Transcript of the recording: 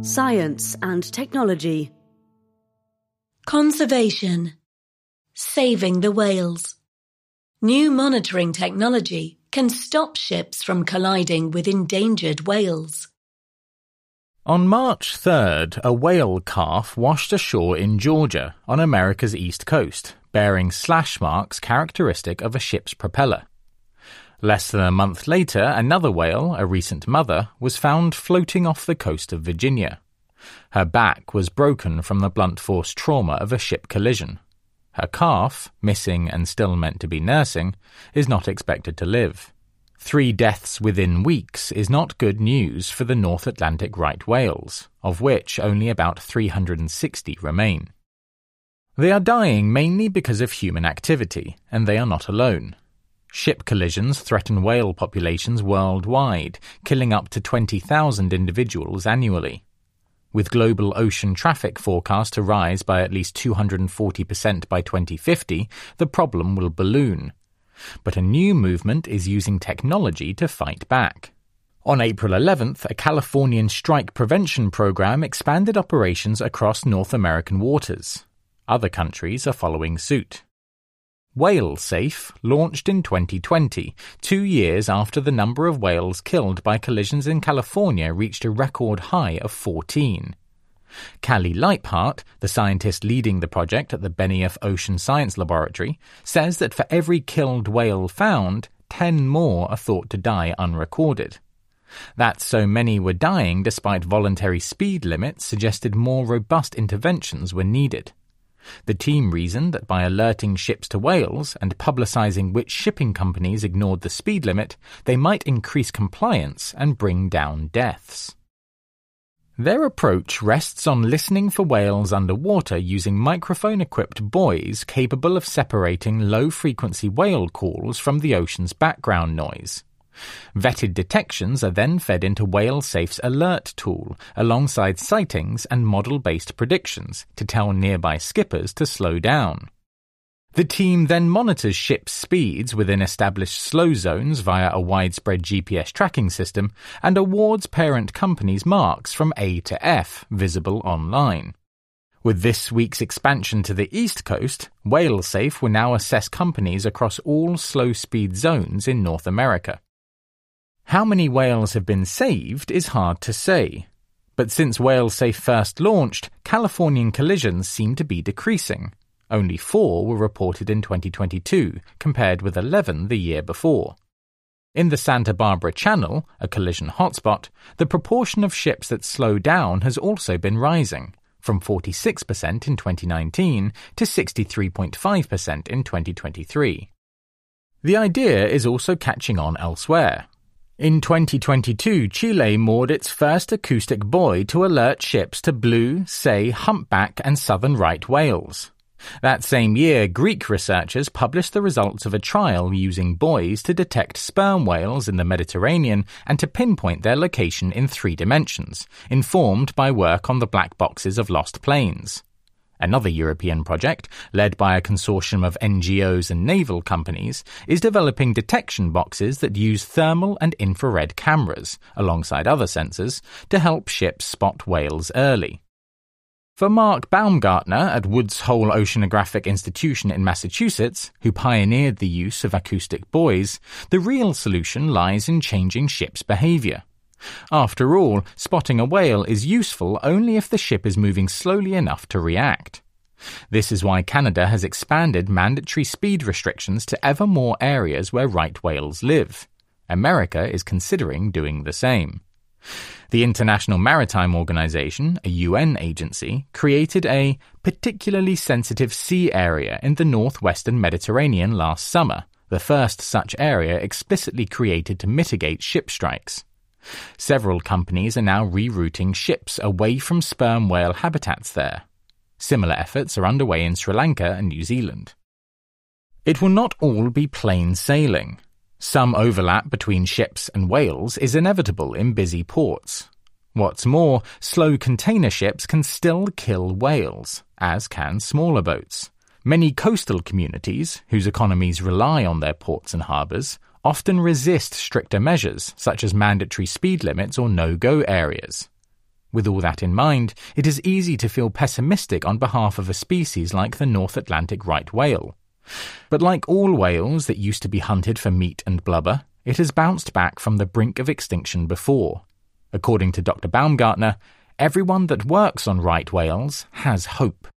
Science and technology. Conservation. Saving the whales. New monitoring technology can stop ships from colliding with endangered whales. On March 3rd, a whale calf washed ashore in Georgia on America's east coast, bearing slash marks characteristic of a ship's propeller. Less than a month later, another whale, a recent mother, was found floating off the coast of Virginia. Her back was broken from the blunt force trauma of a ship collision. Her calf, missing and still meant to be nursing, is not expected to live. 3 deaths within weeks is not good news for the North Atlantic right whales, of which only about 360 remain. They are dying mainly because of human activity, and they are not alone. Ship collisions threaten whale populations worldwide, killing up to 20,000 individuals annually. With global ocean traffic forecast to rise by at least 240% by 2050, the problem will balloon. But a new movement is using technology to fight back. On April 11th, a Californian strike prevention program expanded operations across North American waters. Other countries are following suit. WhaleSafe launched in 2020, 2 years after the number of whales killed by collisions in California reached a record high of 14. Callie Leiphart, the scientist leading the project at the Benioff Ocean Science Laboratory, says that for every killed whale found, 10 more are thought to die unrecorded. That so many were dying despite voluntary speed limits suggested more robust interventions were needed. The team reasoned that by alerting ships to whales and publicizing which shipping companies ignored the speed limit, they might increase compliance and bring down deaths. Their approach rests on listening for whales underwater using microphone-equipped buoys capable of separating low-frequency whale calls from the ocean's background noise. Vetted detections are then fed into WhaleSafe's alert tool, alongside sightings and model-based predictions to tell nearby skippers to slow down. The team then monitors ships' speeds within established slow zones via a widespread GPS tracking system and awards parent companies marks from A to F visible online. With this week's expansion to the East Coast, WhaleSafe will now assess companies across all slow-speed zones in North America. How many whales have been saved is hard to say. But since WhaleSafe first launched, Californian collisions seem to be decreasing. Only 4 were reported in 2022, compared with 11 the year before. In the Santa Barbara Channel, a collision hotspot, the proportion of ships that slow down has also been rising, from 46% in 2019 to 63.5% in 2023. The idea is also catching on elsewhere. In 2022, Chile moored its first acoustic buoy to alert ships to blue, sei, humpback and southern right whales. That same year, Greek researchers published the results of a trial using buoys to detect sperm whales in the Mediterranean and to pinpoint their location in 3 dimensions, informed by work on the black boxes of lost planes. Another European project, led by a consortium of NGOs and naval companies, is developing detection boxes that use thermal and infrared cameras, alongside other sensors, to help ships spot whales early. For Mark Baumgartner at Woods Hole Oceanographic Institution in Massachusetts, who pioneered the use of acoustic buoys, the real solution lies in changing ships' behavior. After all, spotting a whale is useful only if the ship is moving slowly enough to react. This is why Canada has expanded mandatory speed restrictions to ever more areas where right whales live. America is considering doing the same. The International Maritime Organization, a UN agency, created a particularly sensitive sea area in the northwestern Mediterranean last summer, the first such area explicitly created to mitigate ship strikes. Several companies are now rerouting ships away from sperm whale habitats there. Similar efforts are underway in Sri Lanka and New Zealand. It will not all be plain sailing. Some overlap between ships and whales is inevitable in busy ports. What's more, slow container ships can still kill whales, as can smaller boats. Many coastal communities, whose economies rely on their ports and harbours, often resist stricter measures, such as mandatory speed limits or no-go areas. With all that in mind, it is easy to feel pessimistic on behalf of a species like the North Atlantic right whale. But like all whales that used to be hunted for meat and blubber, it has bounced back from the brink of extinction before. According to Dr. Baumgartner, everyone that works on right whales has hope.